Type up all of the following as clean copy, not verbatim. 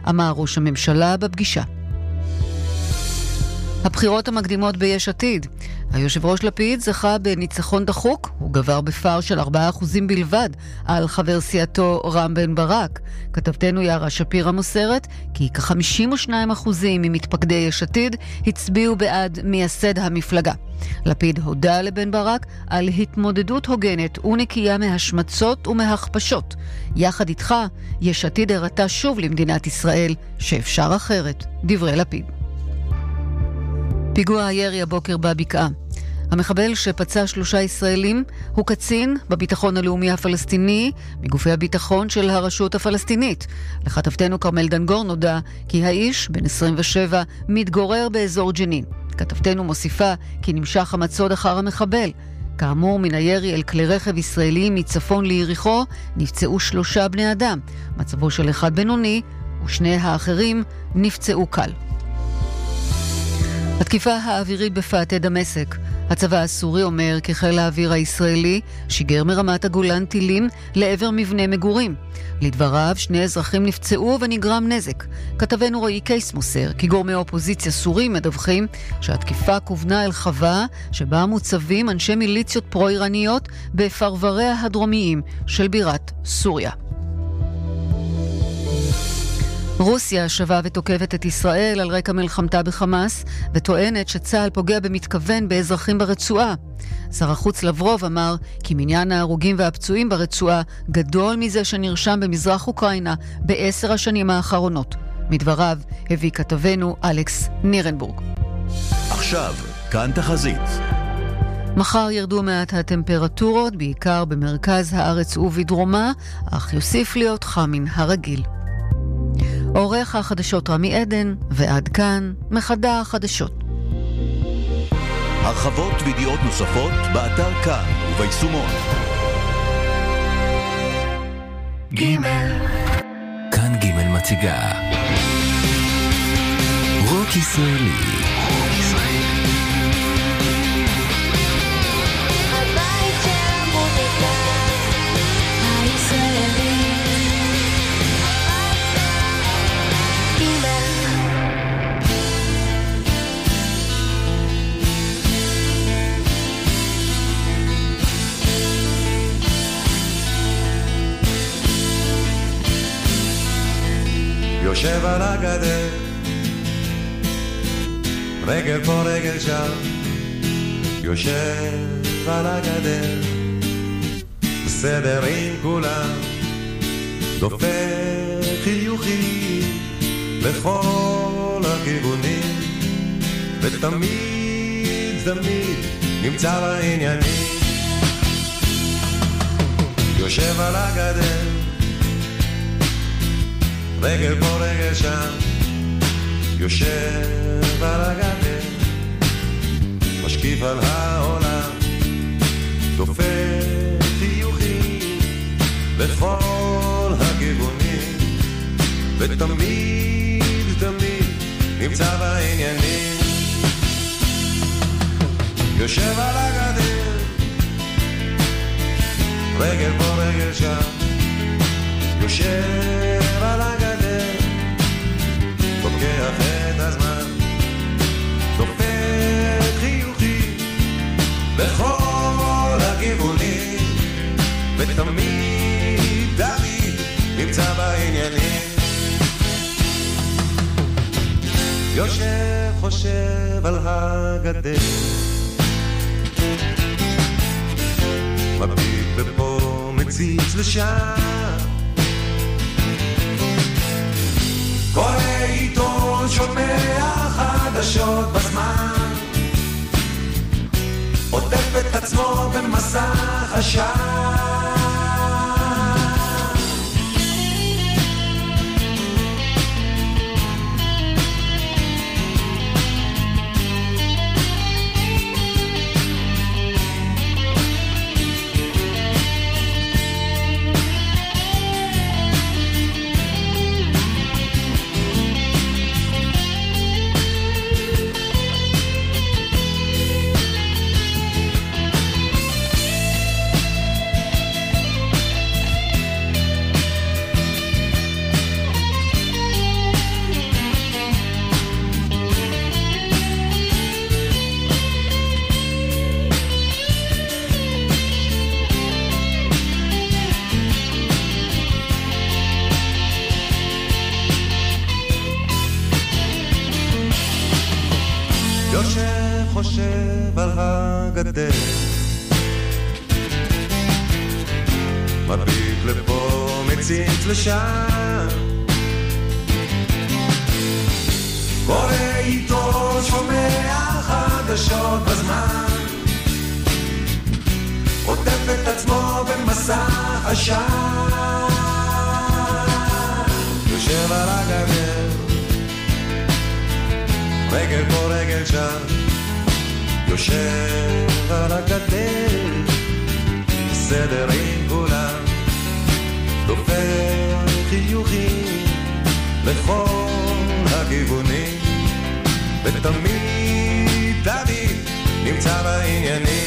אמר ראש הממשלה בפגישה. הבחירות המקדימות ביש עתיד. היושב ראש לפיד זכה בניצחון דחוק, הוא גבר בפער של 4% בלבד על חבר סיעתו רם בן ברק. כתבתנו יערה שפירא מוסרת כי כ-52% ממתפקדי יש עתיד הצביעו בעד מייסד המפלגה. לפיד הודה לבן ברק על התמודדות הוגנת ונקייה מהשמצות ומהכפשות. יחד איתך, יש עתיד הראתה שוב למדינת ישראל שאפשר אחרת. דברי לפיד. פיגוע הירי הבוקר בבקעה. המחבל שפצע 3 ישראלים הוא קצין בביטחון הלאומי הפלסטיני מגופי הביטחון של הרשות הפלסטינית. לכתבתנו כרמל דנגור נודע כי האיש, בן 27, מתגורר באזור ג'נין. כתבתנו מוסיפה כי נמשך המצוד אחר המחבל. כאמור, מן הירי אל כלי רכב ישראלים מצפון ליריחו נפצעו 3 בני אדם. מצבו של אחד בינוני ושני האחרים נפצעו קל. התקיפה האווירית בפאתי דמשק. הצבא הסורי אומר כי חיל האוויר הישראלי שיגר מרמת הגולן טילים לעבר מבנה מגורים. לדבריו, 2 אזרחים נפצעו ונגרם נזק. כתבנו רועי קייס מוסר כי גורמי אופוזיציה סורים מדווחים שהתקיפה כוונה אל חווה שבה מוצבים אנשי מיליציות פרו-איראניות בפרבריה הדרומיים של בירת סוריה. רוסיה שווה ותוקפת את ישראל על רקע מלחמתה בחמאס וטוענת שצה"ל פוגע במתכוון באזרחים ברצועה. שר החוץ לברוב אמר כי מניין ההרוגים והפצועים ברצועה גדול מזה שנרשם במזרח אוקראינה ב10 השנים האחרונות. מדבריו הביא כתבנו אלכס נירנבורג. עכשיו, כאן תחזית. מחר ירדו מעט הטמפרטורות, בעיקר במרכז הארץ ובדרומה, אך יוסיף להיות חם מן הרגיל. עורך החדשות רמי עדן, ועד כאן מחדר החדשות. הרחבות וידיעות נוספות באתר כאן וביישומון. כאן ג' מציגה רוק ישראלי. הבית של המוזיקה הישראלי. יושב על הגדר, רגל פה רגל שם, יושב על הגדר, בסדר עם כולם, דופק חיוכים לכל הכיוונים, ותמיד תמיד נמצא בעניינים. יושב על הגדר, רגל פה רגל שם, יושב על הגדר, משקיף על העולם, דופק חיוכים לכל הכיוונים, ותמיד תמיד נמצא בעניינים. יושב על הגדר, רגל פה רגל שם, יושב על הגדר, לוקח את הזמן, דופק חיוכים לכל הכיוונים, ותמיד תמיד נמצא בעניינים. יושב חושב על הגדר, מביט לפה מציץ לשם, קורא עיתון, שומע חדשות בזמן, עוטף את עצמו במסך עשן. חושב על הגדר, מביט לפה מציץ לשם, קורא עיתון שומע חדשות בזמן, עוטף את עצמו במסע עשן, יושב על הגדר, רגל פה רגל שם, יושב על הגדר, בסדר עם כולם, דופק חיוכים לכל הכיוונים, ותמיד תמיד נמצא בעניינים.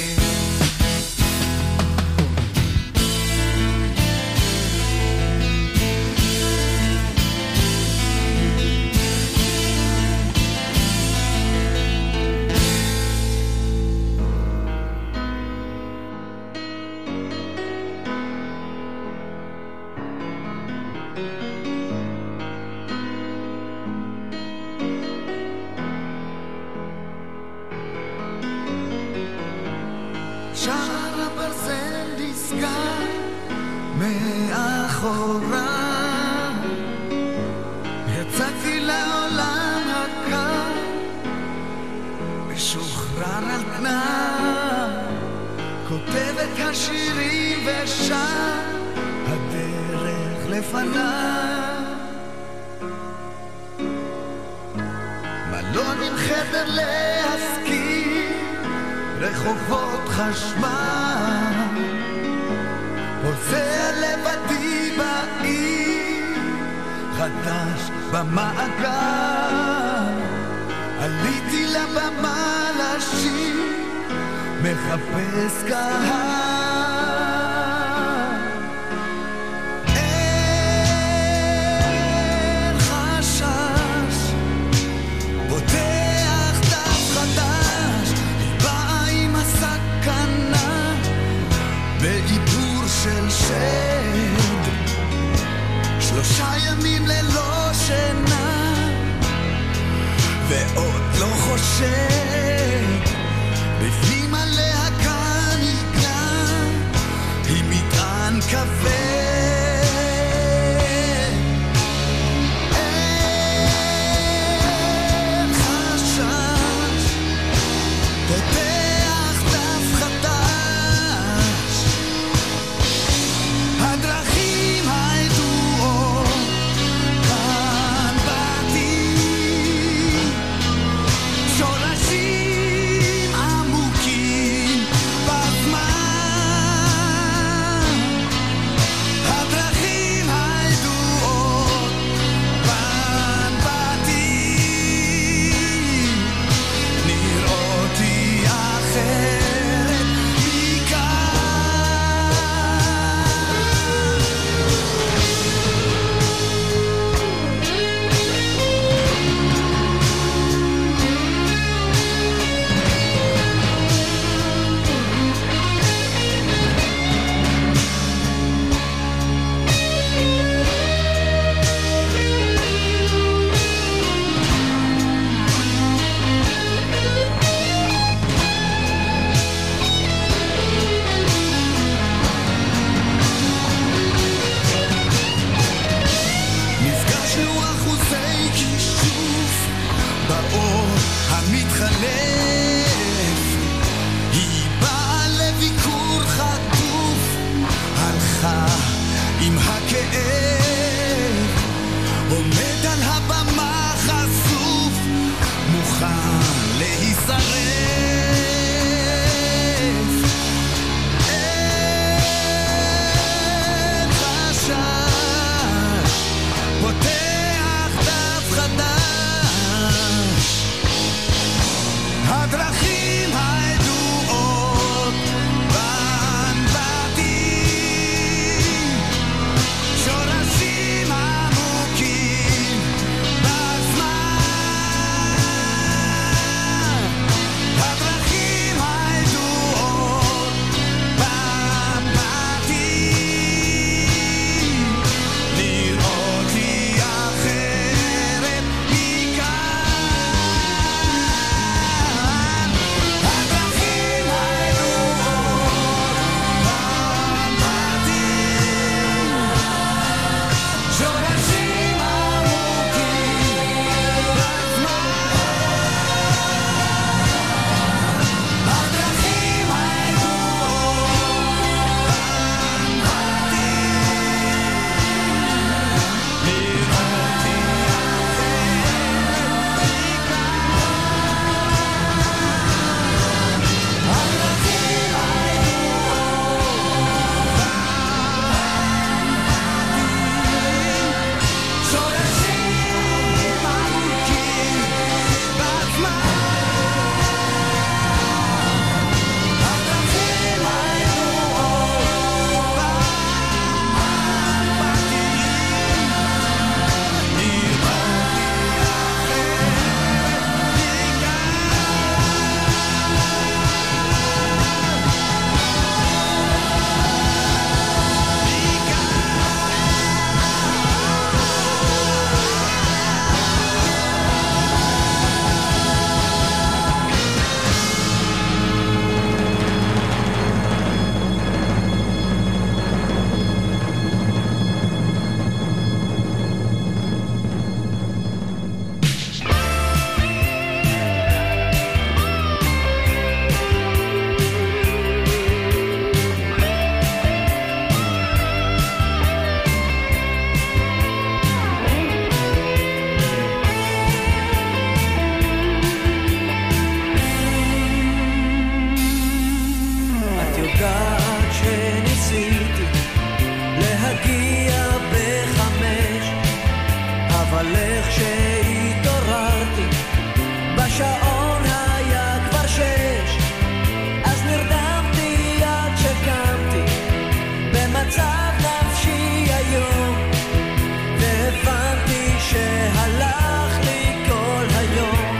אבל איך שהתעוררתי בשעון היה כבר 6, אז נרדמתי עד שקמתי במצב נפשי היום, והבנתי שהלך לי כל היום.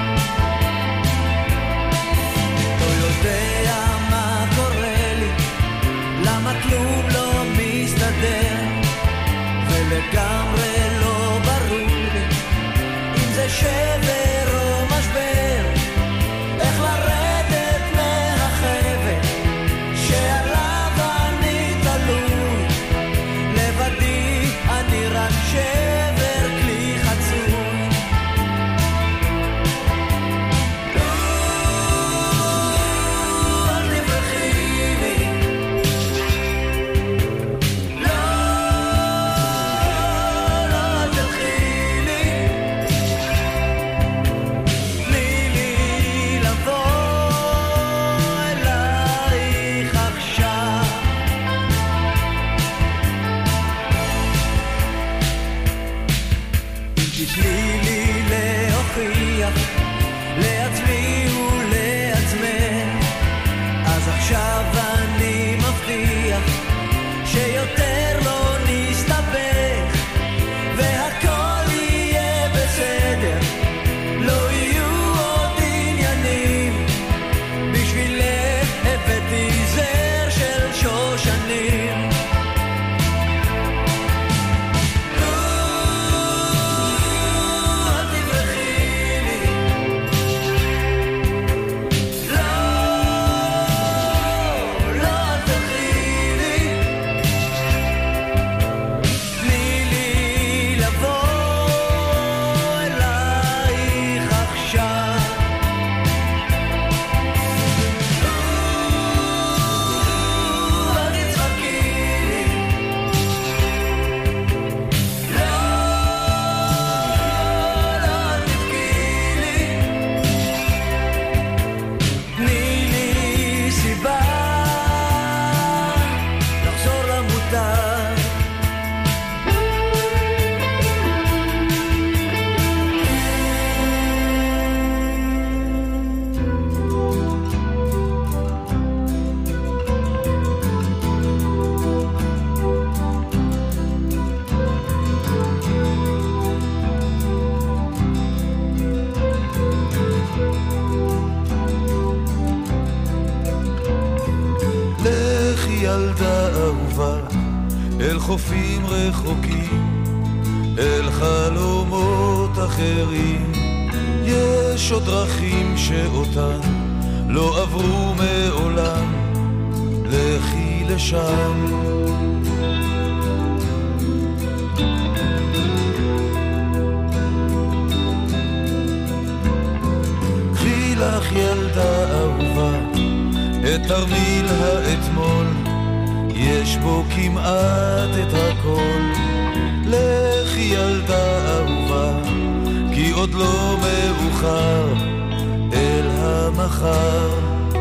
לא יודע מה קורה לי, למה כלום לא מסתדר, ולגמרי לא ברור לי אם זה שבר או משבר, איך לרדת מהחבל שעליו אני תלוי, לבדי אני רק שבר כלי חצוי. אל תברחי לי, לא, אל תלכי לי, תני לי לבוא אלייך עכשיו. תתני לי להוכיח לעצמי ולעצמך, אז עכשיו אני מבטיח שיותר לא נסתבך, והכל יהיה בסדר, לא יהיו עוד עניינים, בשבילך הבאתי זר של שושנים. אל תברחי לי, לא, לא אל תלכי לי, תני לי לבוא אלייך עכשיו. אל תצחקי לי, לא, לא אל תבכי לי, תני לי סיבה לחזור למוטב. לכי ילדה אהובה אל חופים רחוקים, אל חלומות אחרים. יש עוד דרכים שאותן לא עברו מעולם, לכי לשם. קחי לך ילדה אהובה את תרמיל האתמול, יש בו כמעט את הכל. לכי ילדה אהובה, כי עוד לא מאוחר, אל המחר.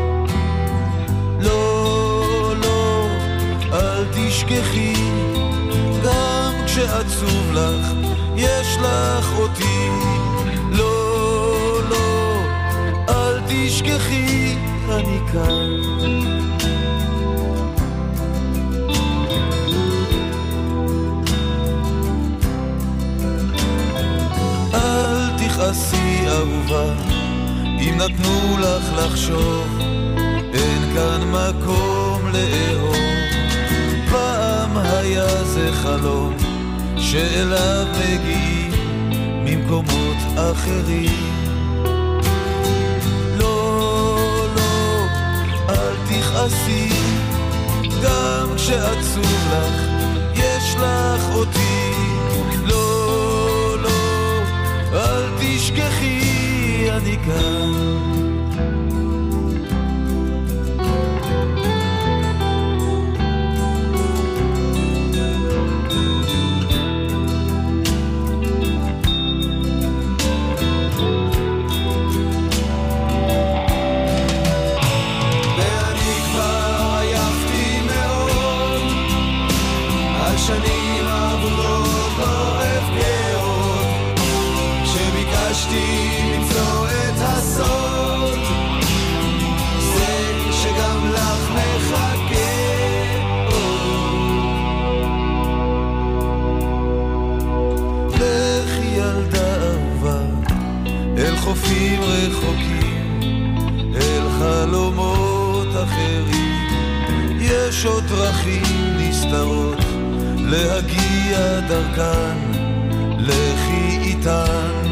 לא, לא, אל תשכחי, גם כשעצוב לך, יש לך אותי. לא, לא, אל תשכחי, אני כאן. אל תכעסי אהובה, אם נתנו לך לחשוב, אין כאן מקום לאהוב. פעם היה זה חלום שאליו מגיעים ממקומות אחרים. תכעסי, גם כשעצוב לך, יש לך אותי. לא, לא, אל תשכחי, אני כאן. שנים עבודות לא אבכה עוד, ביקשתי למצוא את הסוד, זה שגם לך מחכה. לכי ילדה אהובה אל חופים רחוקים, אל חלומות אחרים, יש עוד דרכים נסתרות להגיע דרכן, לכי איתן.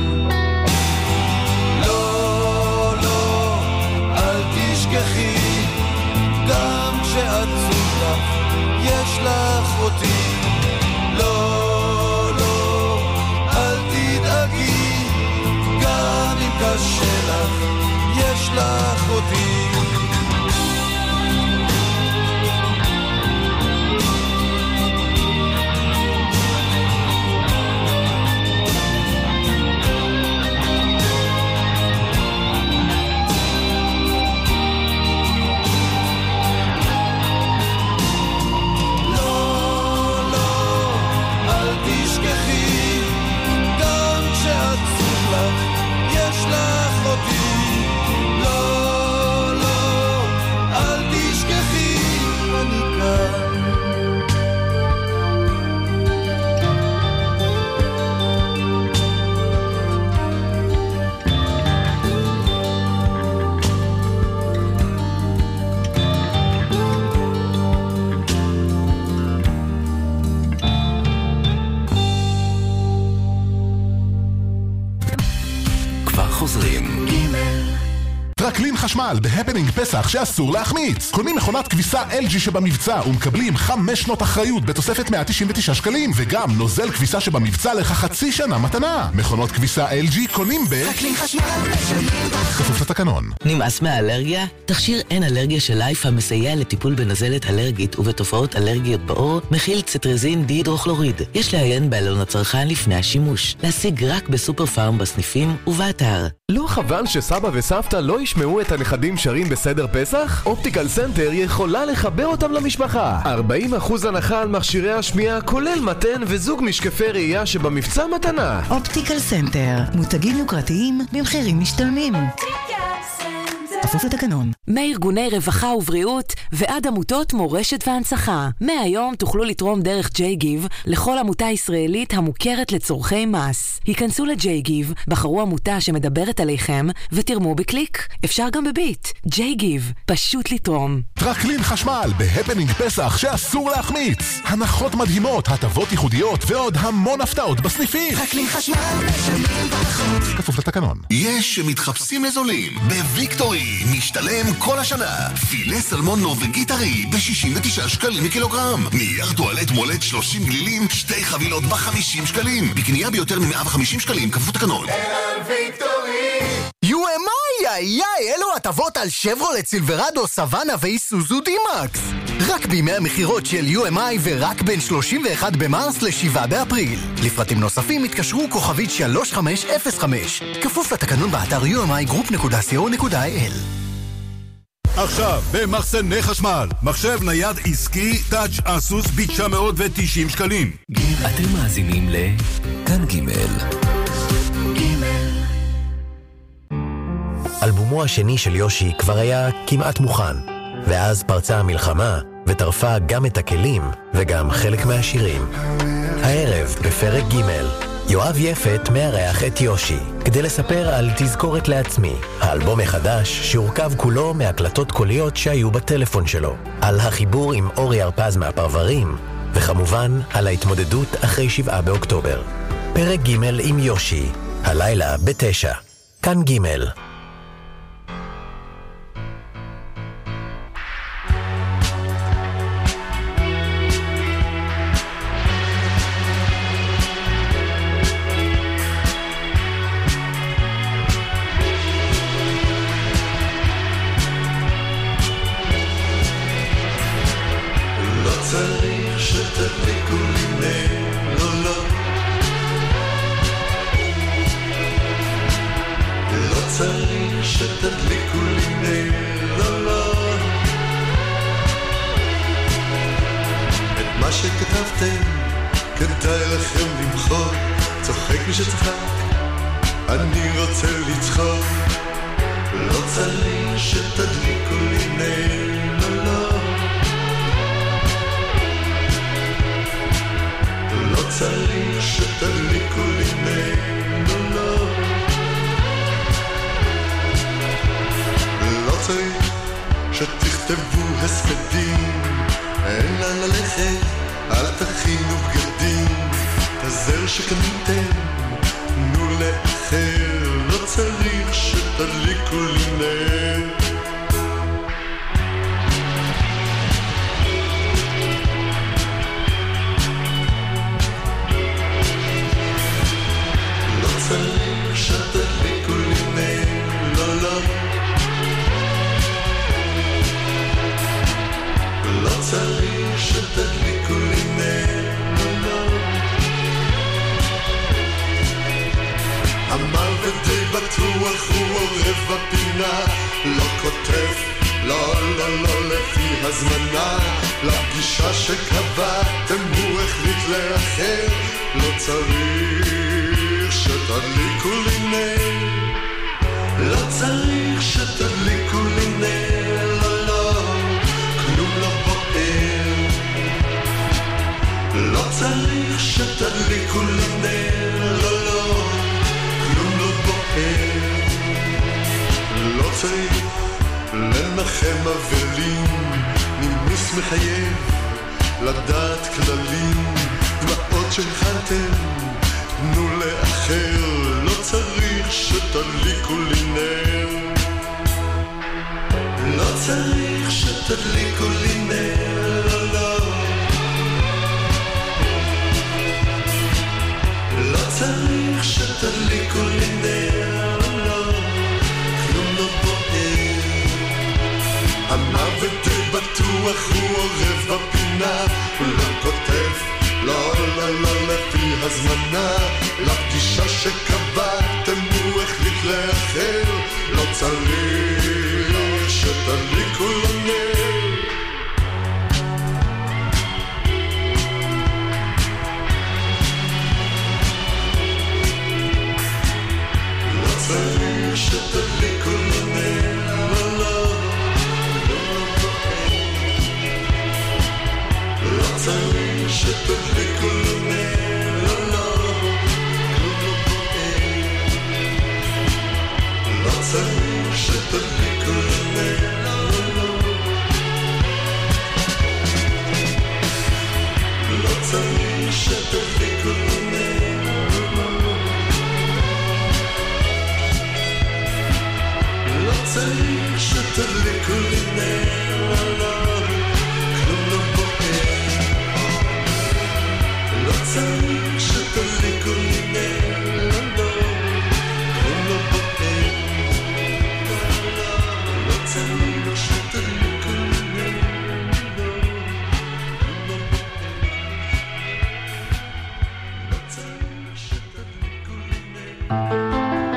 לא, לא, אל תשכחי, גם כשעצוב לך יש לך אותי. לא, לא, אל תדאגי, גם אם קשה לך יש לך אותי. טרקלין חשמל בהפנינג פסח שאסור להחמיץ. קונים מכונת כביסה LG שבמבצע ומקבלים 5 שנות אחריות בתוספת 199 שקלים, וגם נוזל כביסה שבמבצע לך חצי שנה מתנה. מכונות כביסה LG קונים טרקלין חשמל, כפוף לתקנון. נמאס מהאלרגיה? תכשיר אין אלרגיה של לייף המסייע לטיפול בנזלת אלרגית ובתופעות אלרגיות בעור מכיל ציטרזין דיהידרוכלוריד. יש לעיין בעלון הצרכן לפני השימוש. להשיג רק בסופר פארם בסניפים ובאתר. לא חבל שסבא וסבתא לא ישמעו את הנכדים שרים בסדר פסח? אופטיקל סנטר יכולה לחבר אותם למשפחה. 40% הנחה על מכשירי השמיעה, כולל מתן וזוג משקפי ראייה שבמבצע מתנה. אופטיקל סנטר, מותגים יוקרתיים במחירים משתלמים. כפוף לתקנון. מארגוני רווחה ובריאות ועד עמותות מורשת והנצחה. מהיום תוכלו לתרום דרך JGive לכל עמותה ישראלית המוכרת לצורכי מס. היכנסו ל-JGive, בחרו עמותה שמדברת עליכם ותרמו בקליק. אפשר גם בביט. JGive, פשוט לתרום. טרקלין חשמל בהפנינג פסח שאסור להחמיץ. הנחות מדהימות, הטבות ייחודיות ועוד המון הפתעות בסניפים. טרקלין חשמל, משלמים בחוץ. כפוף לתקנון. יש שמתחפשים לזולים. בוויקטורי משתלם כל השנה. פילה סלמון נורווגי טרי ב-69 שקלים מקילוגרם. נייר טואלט מולט 30 גלילים, 2 חבילות ב-50 שקלים. בקנייה ביותר מ-150 שקלים, כפוף לתקנון. אלו הטבות על שברולט סילברדו, סוואנה ואיסוזו די-מקס. רק בימי המחירות של UMI ורק בין 31 במרס ל-7 באפריל. לפרטים נוספים התקשרו כוכבית 3505. כפוף לתקנון באתר umigroup.co.il. עכשיו במחסני חשמל, מחשב נייד עסקי טאץ' אסוס ב-990 שקלים. אתם מאזינים לכאן ג'. אלבומו השני של יושי כבר היה כמעט מוכן, ואז פרצה המלחמה וטרפה גם את הכלים וגם חלק מהשירים. הערב בפרק ג' יואב יפת מארח את יושי כדי לספר על תזכורת לעצמי, האלבום החדש שהורכב כולו מהקלטות קוליות שהיו בטלפון שלו, על החיבור עם אורי הרפז מהפרברים, וכמובן על ההתמודדות אחרי 7 באוקטובר. פרק ג' עם יושי, הלילה ב-9, כאן ג'. צריך שתדליקו לי נר, לא לא, לא צריך שתדליקו לי נר, לא לא, את מה שכתבתם כדאי לכם למחוק, צוחק מי שצחק, אני רוצה לצחוק, לא צריך שתדליקו לי נר, לא לא, לא צריך שתדליקו לי נר, לא לא, לא צריך שתכתבו הספדים, אין לאן ללכת, אל תכינו בגדים, את הזר שקניתם תנו לאחר, לא צריך שתדליקו לי נר. לא צריך שתדליקו לי נר, לא לא, לא צריך שתדליקו לי נר, לא לא, המוות די בטוח הוא עורב בפינה, לא כותב, לא לא לא לפי הזמנה, לפגישה שקבעתם הוא החליט לאחר, לא צריך שתדליקו לי נר, לא צריך שתדליקו לי נר, לא לא, כלום לא בוער, לא צריך שתדליקו לי נר, לא לא, כלום לא בוער, לא צריך לנחם אבלים, נימוס מחייב לדעת כללים, דמעות שהכנתם תנו לאחר, לא צריך שתדליקו לי נר, לא צריך שתדליקו לי נר, לא לא, לא צריך שתדליקו לי נר, לא לא, כלום לא בוער, המוות די בטוח הוא עורב בפינה, הוא לא כותב, לא לא לא לפי הזמנה, לפגישה שקבעתם הוא החליט לאחר, לא צריך שתדליקו לי נר, לא צריך שתדליקו לי נר, לא לא, לא צריך שתדליקו לי נר, לא לא, כלום לא בוער, לא צריך שתדליקו לי נר, לא לא, לא צריך שתדליקו לי נר, לא לא, לא צריך שתדליקו לי נר, לא לא, כלום לא בוער, לא צריך שתדליקו לי נר, לא לא, כלום לא בוער, לא צריך שתדליקו לי נר, לא לא, כלום לא בוער, לא צריך שתדליקו לי נר.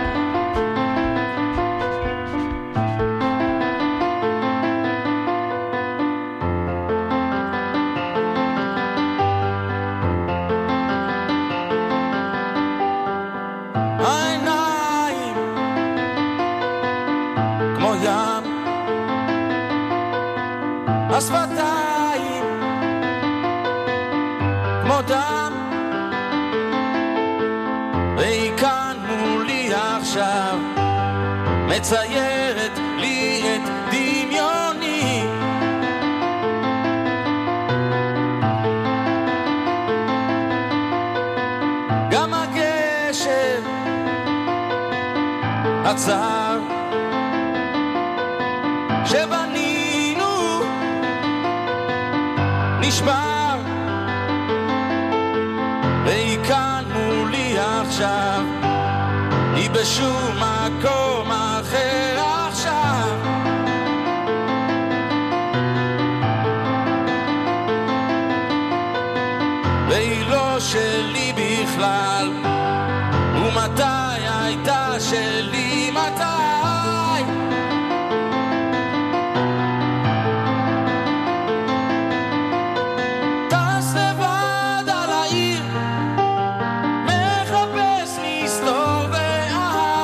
השפתיים כמו דם, והיא כאן מולי עכשיו מציירת לי את דמיוני, גם הגשר הצר שבנינו נשבר, והיא כאן מולי עכשיו, היא בשום מקום אחר עכשיו, והיא לא שלי בכלל, ומתי הייתה שלי, מתי? מחפש מסתור ואהב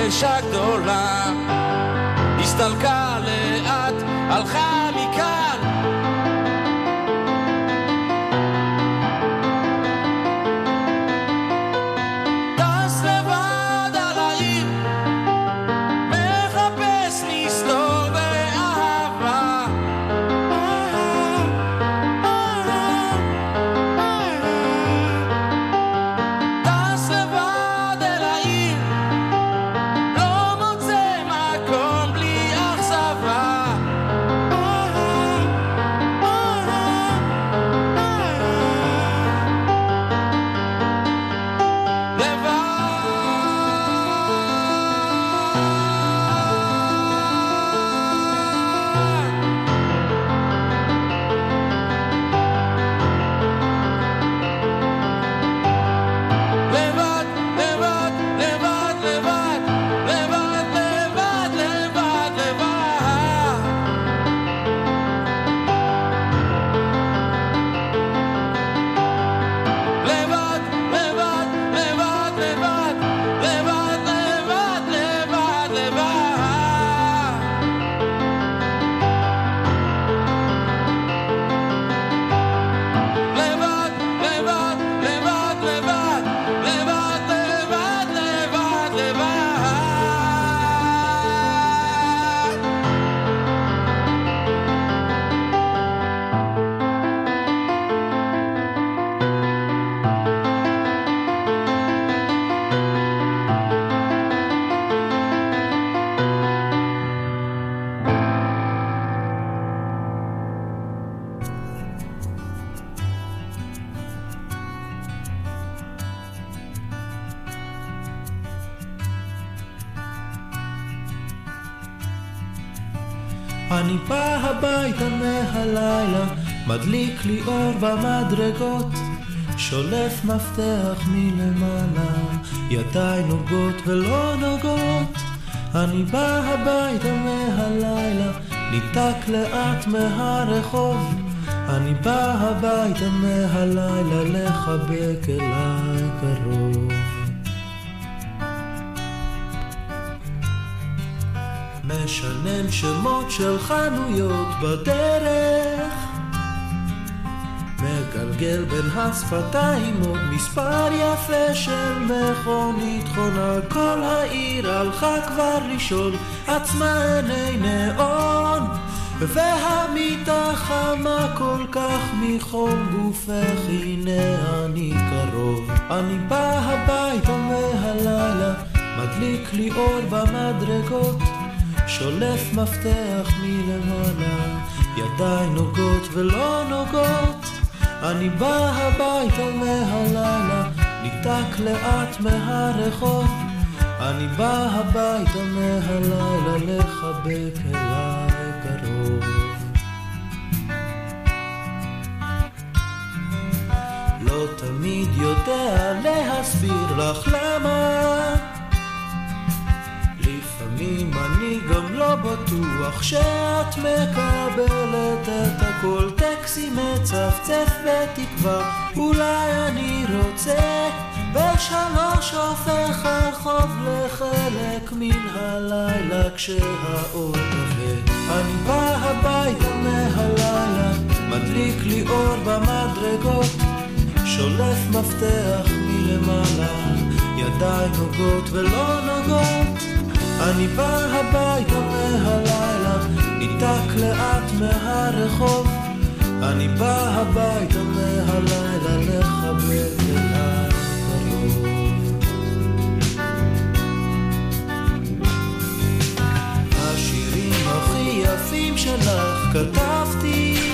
האש הגדולה הסתלקה לאט, הלכה מכאן. טס לבד על העיר, מחפש נסתור באהבה. טס לבד אל העיר, לא מוצא מקום בלי אכזבה. אני בא הביתה מהלילה, מדליק לי אור במדרגות, שולף מפתח מלמעלה, ידיי נוגעות ולא נוגעות. אני בא הביתה מהלילה, ניתק לאט מהרחוב, אני בא הביתה מהלילה, לחבק אליי קרוב. משנן שמות של חנויות בדרך, מגלגל בין השפתיים עוד מספר יפה של מכונית חונה. כל העיר הלכה כבר לישון, עצמה עיני נאון, והמיטה חמה כל כך מחום גופך, הנה אני קרוב. אני בא הביתה מהלילה, מדליק לי אור במדרגות, שולף מפתח מלמעלה, ידיי נוגעות ולא נוגעות. אני בא הביתה מהלילה, ניתק לאט מהרחוב, אני בא הביתה מהלילה, לחבק אליי קרוב. לא תמיד יודע להסביר לך למה, לפעמים אני גם לא בטוח שאת מקבלת את הכל. טקסי מצפצף בתקווה, אולי אני רוצה בשלוש הופך הרחוב לחלק מן הלילה כשהאור כבה. אני בא הביתה מהלילה, מדליק לי אור במדרגות, שולף מפתח מלמעלה, ידיי נוגעות ולא נוגעות. אני בא הביתה מהלילה, ניתק לאט מהרחוב, אני בא הביתה מהלילה, לחבק אליי קרוב. השירים הכי יפים שלך כתבתי,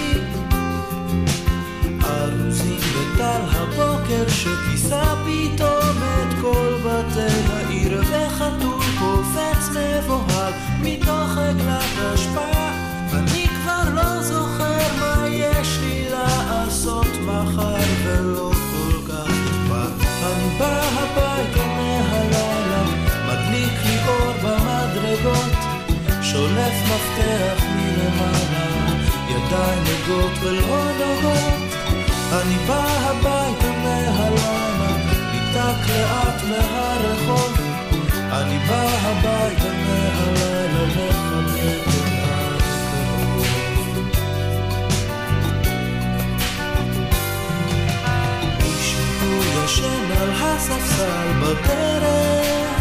ארוזים בטל הבוקר שכיסה פתאום את כל בתי העיר, וחתול קופץ מבוהל מתוך עגלת אשפה. אני כבר לא זוכר מה יש לי לעשות מחר ולא כל כך אכפת. אני בא הביתה מהלילה, מדליק לי אור במדרגות, שולף מפתח מלמעלה, ידיי נוגעות ולא נוגעות. אני בא הביתה מהלילה, ניתק לאט מהרחוב, אני בא הביתה מהלילה לחבק אותך קרוב. מישהו ישן על הספסל בדרך,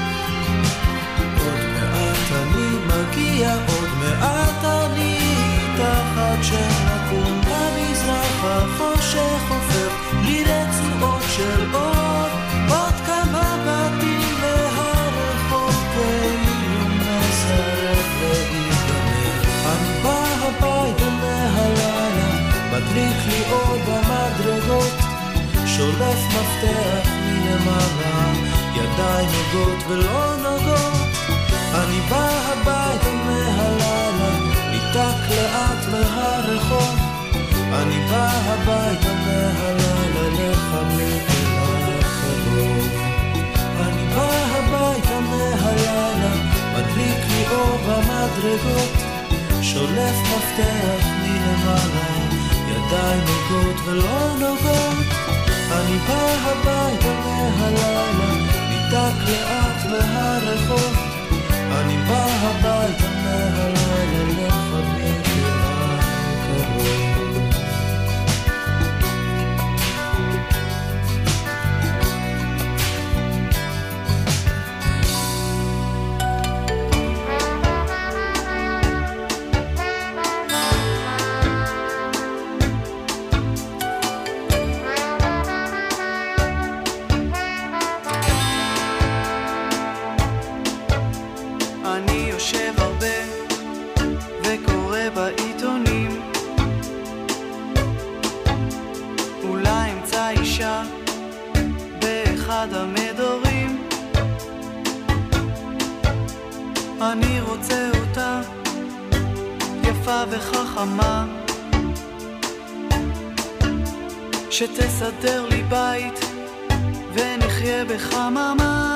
עוד מעט אני מגיע, עוד מעט אני תחת שנקום במזרח החושך הופך לי רצועות של אור, עוד כמה בתים והרחוב כאילו מסרב להיגמר. אני בא הביתה מהלילה, מדליק לי אור במדרגות, שולף מפתח מלמעלה, ידיים נוגות ולא נוגות. אני בא הביתה מהלילה, ניתק לאט מהרחוב, אני בא הביתה מהלילה לחבק אליי קרוב. אני בא הביתה מהלילה, מדליק לי אור במדרגות, שולף מפתח מלמעלה, ידיים נוגות ולא נוגות. אני בא הביתה מהלילה, ניתק לאט מהרחוב, אני בא הביתה מהלילה לחבק אליי קרוב. המדורים, אני רוצה אותה יפה וחכמה, שתסדר לי בית ונחיה בחממה.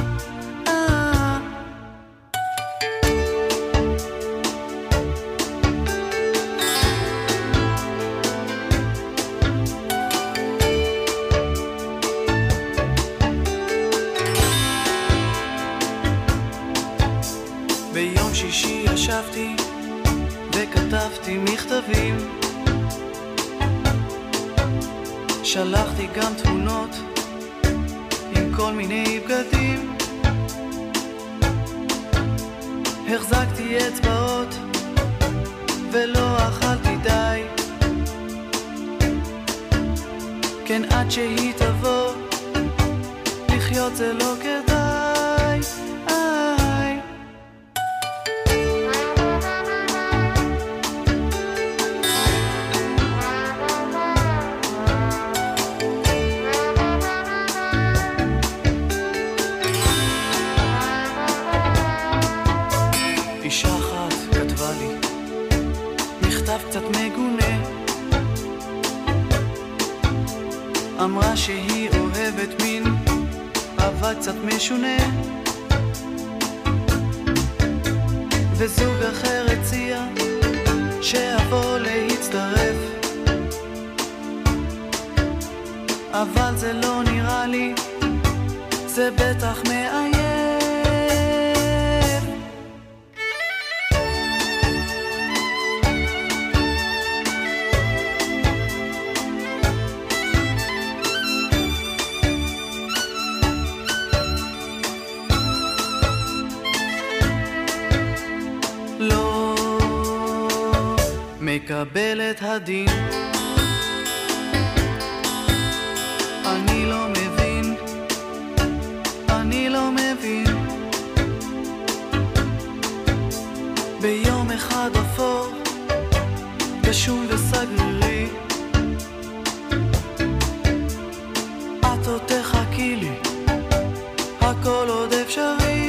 ישבתי וכתבתי מכתבים, שלחתי גם תמונות עם כל מיני בגדים, החזקתי אצבעות ולא אכלתי די, כן עד שהיא תבוא לחיות זה לא כדאי. קצת מגונה, אמרה שהיא אוהבת מין אבל קצת משונה, וזוג אחר הציע שאבוא להצטרף, אבל זה לא נראה לי, זה בטח מאיים. מקבל את הדין, אני לא מבין, אני לא מבין, ביום אחד אפור גשום וסגרירי, את עוד תחכי לי, הכל עוד אפשרי.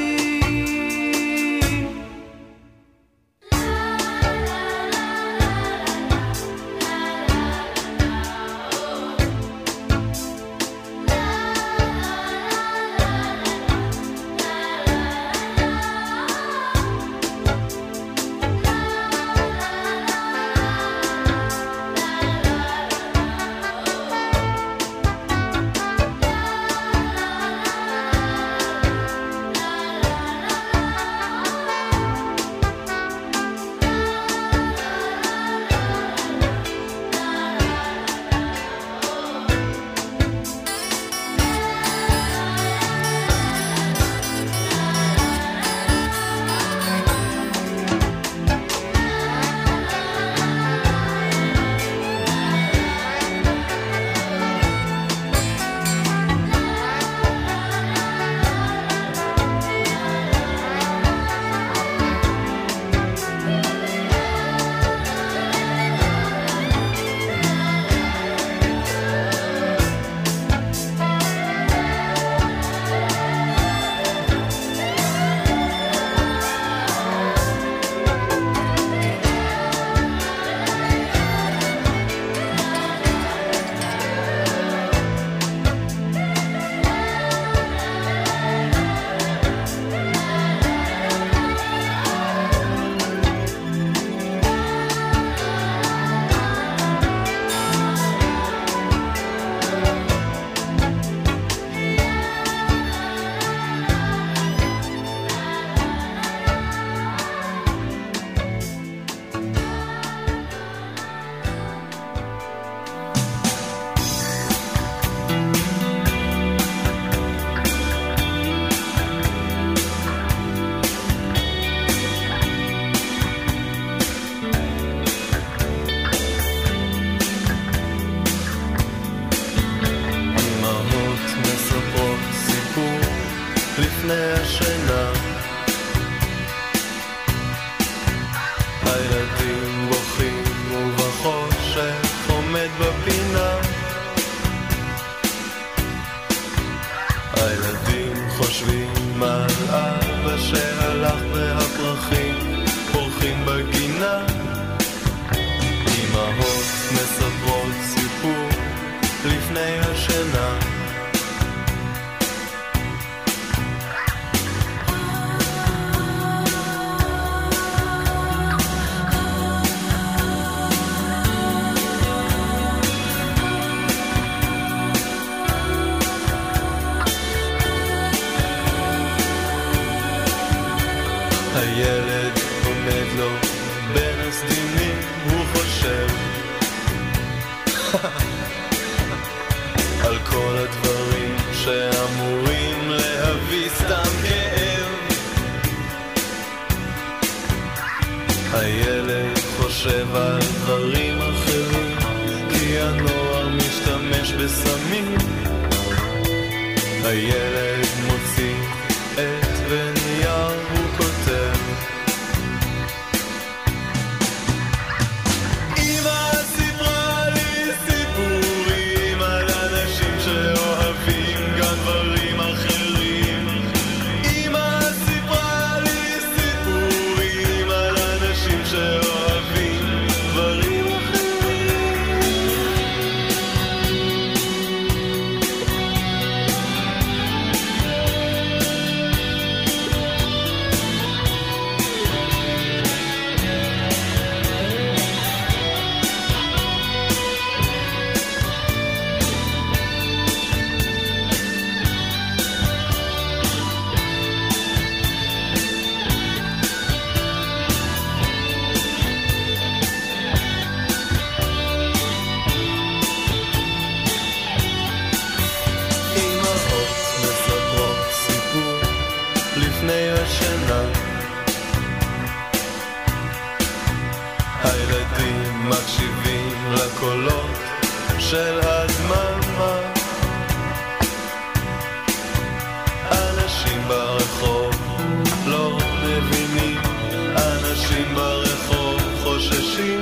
לפני השינה. הילדים בוכים ובחושך עומד בפינה. הילדים חושבים על אבא שהלך והפרחים פורחים בגינה. אמהות מספרות סיפור לפני השינה. הילד עומד לו בין הסדינים, הוא חושב על כל הדברים שאמורים להביא סתם כאב. הילד חושב על דברים אחרים, כי הנוער משתמש בסמים. הילד מוציא את ונייר, הוא כותב אמא סיפרה לי סיפורים על אנשים שאוהבים גם דברים אחרים. אמא סיפרה לי סיפורים על אנשים שאוהבים דברים אחרים. לפני השינה. הילדים מקשיבים לקולות של הדממה. אנשים ברחוב לא מבינים, אנשים ברחוב חוששים.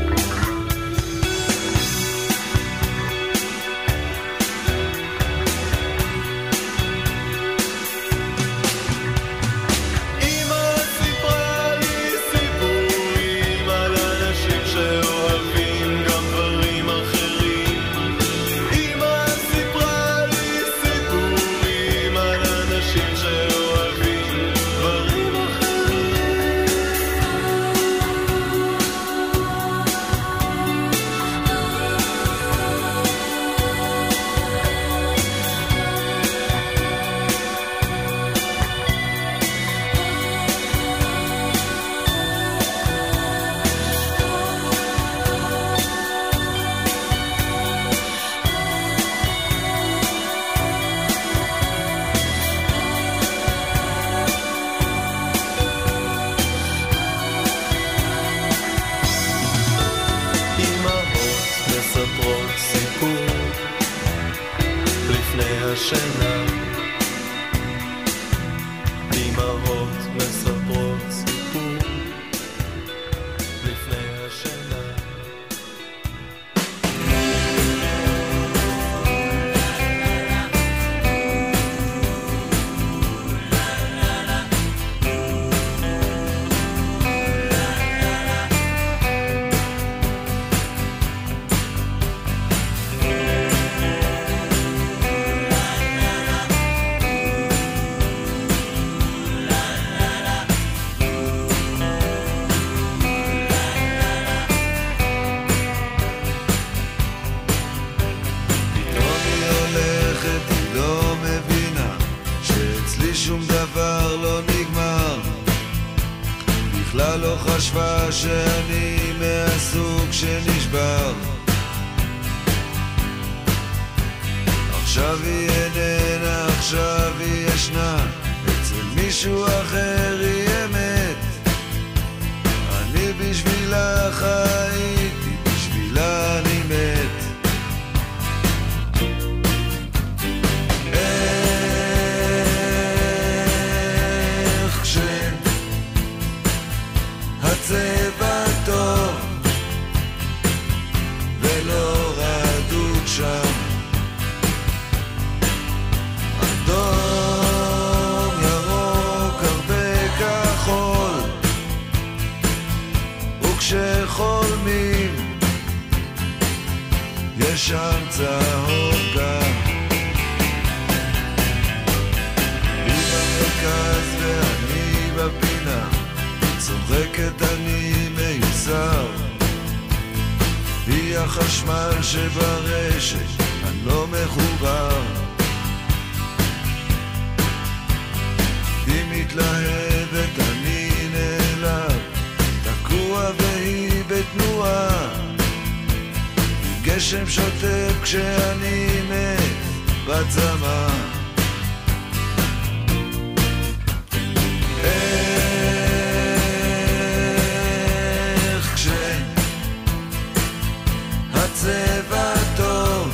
השינה. אמהות מספרות סיפור לפני השינה. לא חשבה שאני מהסוג שנשבר. עכשיו היא איננה, עכשיו היא ישנה, אצל מישהו אחר היא אמת. אני בשבילה חייתי, בשבילה אני מת. יש שם צהוב גם. היא במרכז ואני בפינה, צוחקת אני מיוסר. היא החשמל שברשת, אני לא מחובר. היא מתלהבת, אני נעלב, תקוע והיא בתנועה. גשם שוטף כשאני מת בצמא. איך כשהצבע טוב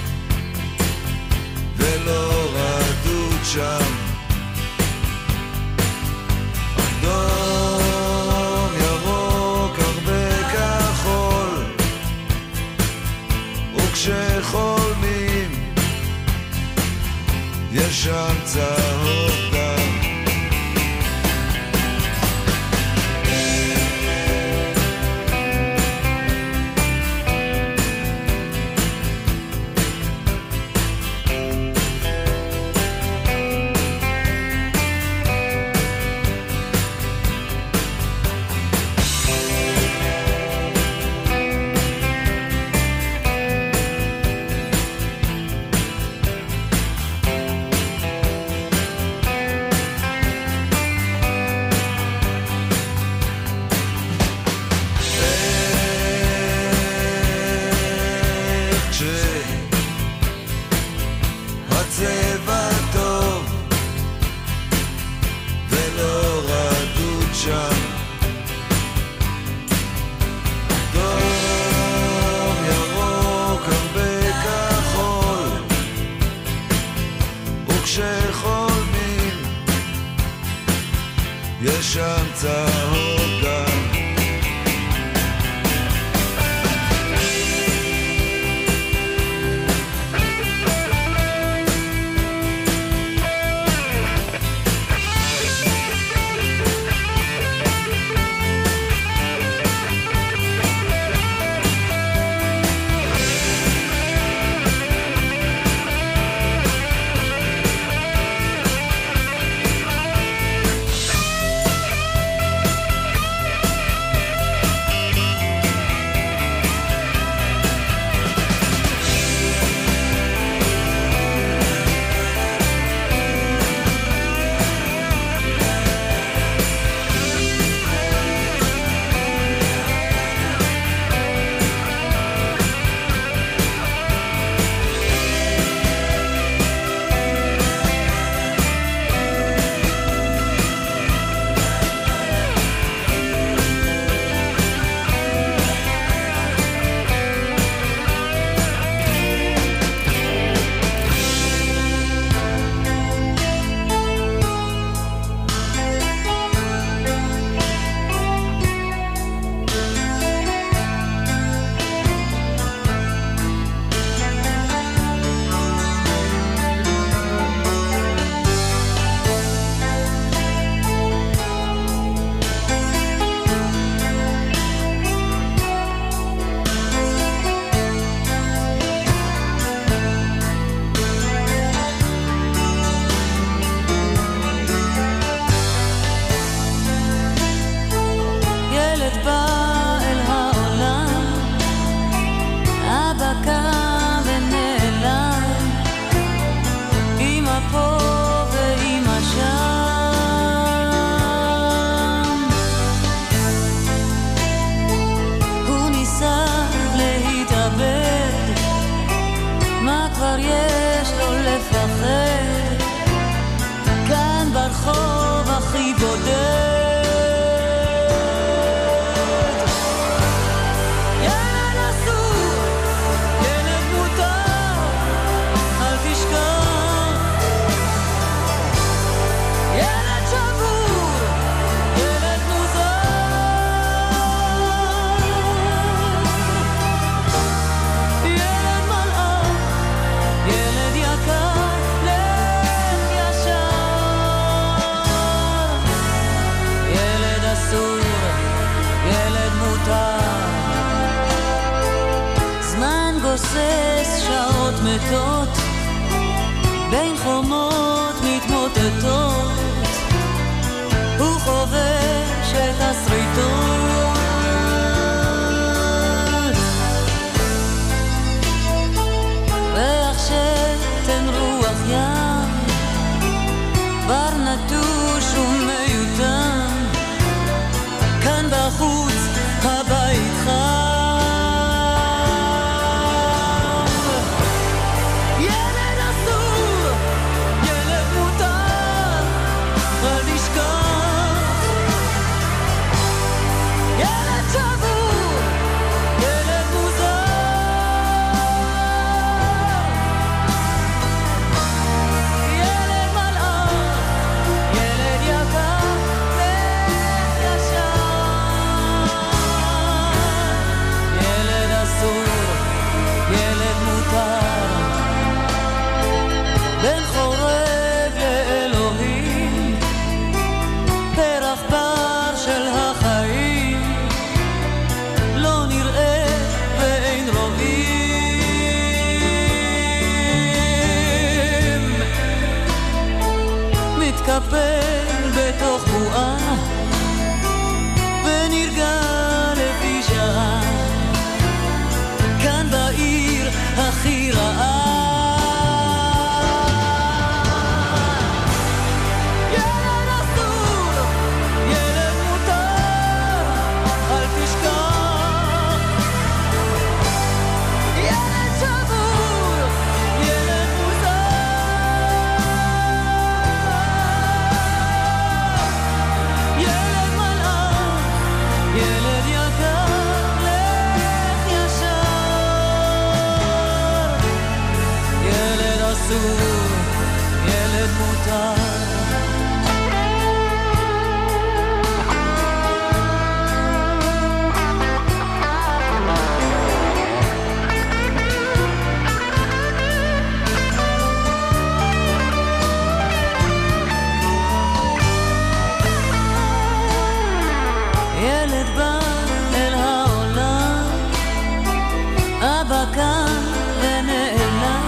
ולא רדוד שם, אדום ירוק הרבה כחול, וכשחולמים יש שם צהוב גם. הצבע טוב ולא רדוד שם, אדום ירוק הרבה כחול, וכשחולמים יש שם צהוב גם. מתות בין חומות מתמוטטות הוא חובש את הסריטות ריח שתן רוח ים בר נטוש ומיותם כאן בחוץ הבית חם ילד אסור, ילד מותר אל תשכח ילד שבור, ילד מוזר ילד מלאך, ילד יקר לך ישר ילד אסור, ילד מותר בין חורב לאלוהים פרח בר של החיים לא נראה ואין רואים מתקפל בתוך בועה ונרגע לפי שעה כאן בעיר הכי רעה ילד אסור, ילד מותר אל תשכח ילד שבור, ילד מוזר ילד מלאך, ילד יקר לך ישר ילד אסור, ילד מותר ילד בא אל העולם אבא כאן ונעלם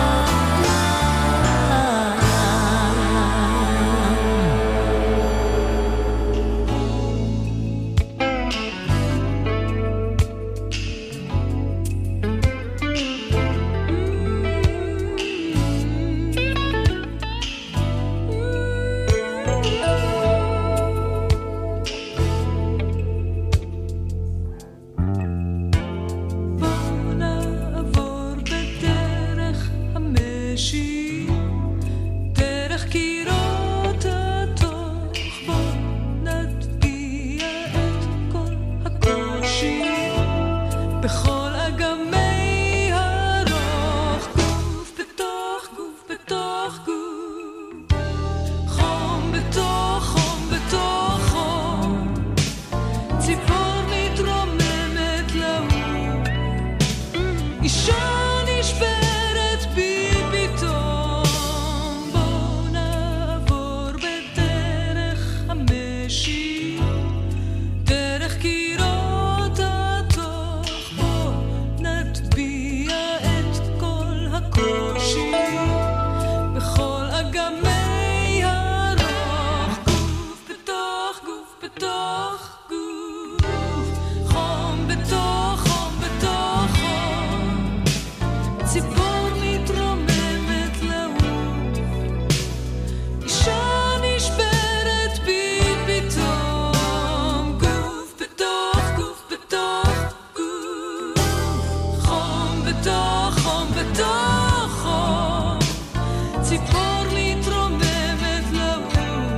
בוא נעבור בדרך המשי דרך קירות התוך בוא נטביע את כל הקושי בכל אגמי הרוח גוף בתוך גוף בתוך גוף חום בתוך חום בתוך חום ציפור מתרוממת לאור אישה נשברת בי פתאום בוא נעבור בדרך המשי דרך קירות התוך בוא נטביע את כל הקושי בכל אגמי הרוח גוף בתוך גוף בתוך גוף חום בתוך חום בתוך חום ציפור מתרוממת לעוף אישה נשברת בי פתאום גוף בתוך גוף בתוך גוף חום בתוך חום בתוך חום ציפור מתרוממת לעוף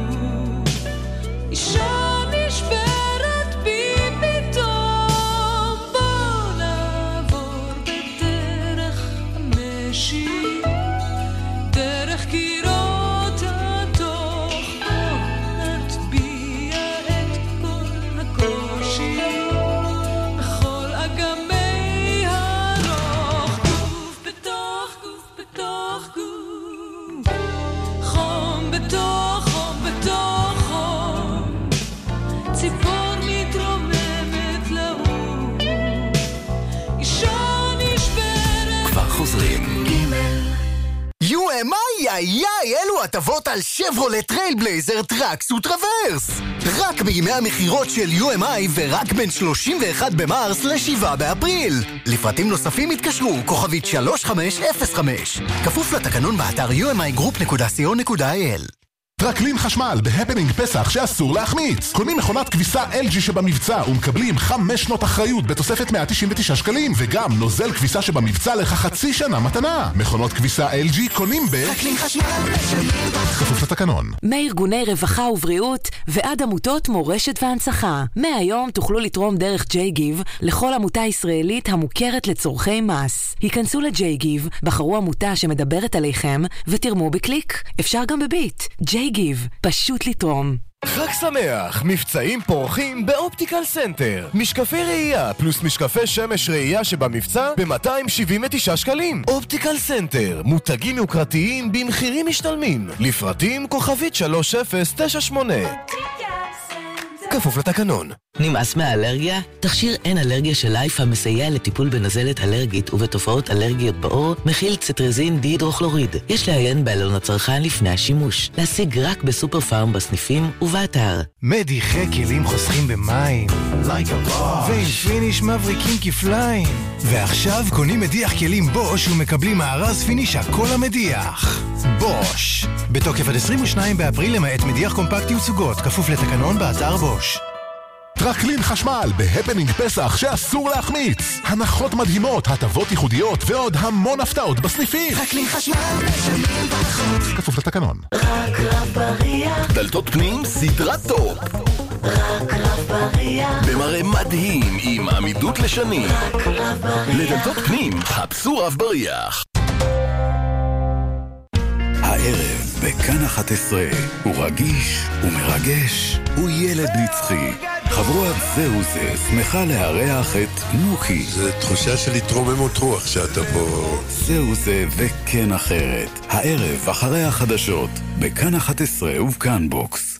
אישה נשברת בי פתאום בוא נעבור בדרך המשי דרך קירות התוך בוא נטביע את כל הקושי בכל אגמי הרוח גוף בתוך גוף בתוך גוף חום בתוך חום בתוך חום ציפור מתרוממת לעוף אישה נשברת כבר חוזרים. גימל אלו הטבות על שברולט טריילבלייזר טראקס וטרוורס. רק בימי המחירות של UMI ורק בין 31 במרס ל-7 באפריל. לפרטים נוספים התקשרו, כוכבית 3505. כפוף לתקנון באתר umigroup.co.il. טרקלין חשמל בהפנינג פסח שאסור להחמיץ. קונים מכונת כביסה LG שבמבצע ומקבלים 5 שנות אחריות בתוספת 199 שקלים וגם נוזל כביסה שבמבצע לך חצי שנה מתנה. מכונות כביסה LG קונים טרקלין חשמל משלמים פחות. כפוף לתקנון. מארגוני רווחה ובריאות ועד עמותות מורשת והנצחה. מהיום תוכלו לתרום דרך JGive לכל עמותה ישראלית המוכרת לצורכי מס. היכנסו ל-JGive, בחרו עמותה שמדברת עליכם ותרמו בקליק. אפשר גם בביט. JGive, פשוט לתרום. חג שמח, מבצעים פורחים באופטיקל סנטר. משקפי ראייה פלוס משקפי שמש ראייה שבמבצע ב-279 שקלים. אופטיקל סנטר, מותגים יוקרתיים במחירים משתלמים. לפרטים כוכבית 3098. כפוף לתקנון. נמאס מהאלרגיה? תכשיר אין אלרגיה של לייף המסייע לטיפול בנזלת אלרגית ובתופעות אלרגיות בעור מכיל צטרזין דיהידרוכלוריד. יש לעיין בעלון הצרכן לפני השימוש. להשיג רק בסופר פארם בסניפים ובאתר. מדיחי כלים חוסכים במים ועם פיניש מבריקים כפליים. ועכשיו קונים מדיח כלים בוש ומקבלים מארז פיניש הכל המדיח. בוש בתוקף עד 22 באפריל למעט מדיח קומפקטי וסוגות, כפוף לתקנון באתר בוש. טרקלין חשמל בהפנינג פסח שאסור להחמיץ. הנחות מדהימות, הטבות ייחודיות ועוד המון הפתעות בסניפים. טרקלין חשמל משלמים פחות. כפוף לתקנון. רק רב בריח. דלתות פנים סדרת טופ. רק רב בריח. במראה מדהים עם עמידות לשנים. רק רב בריח. לדלתות פנים חפשו רב בריח. הערב בכאן 11 הוא רגיש ומרגש, הוא ילד נצחי. חבורת זהו זה שמחה לארח את נוקי. זו תחושה של התרוממות רוח שאתה פה. זהו זה וכן אחרת. הערב אחרי החדשות בכאן 11 ובכאן בוקס.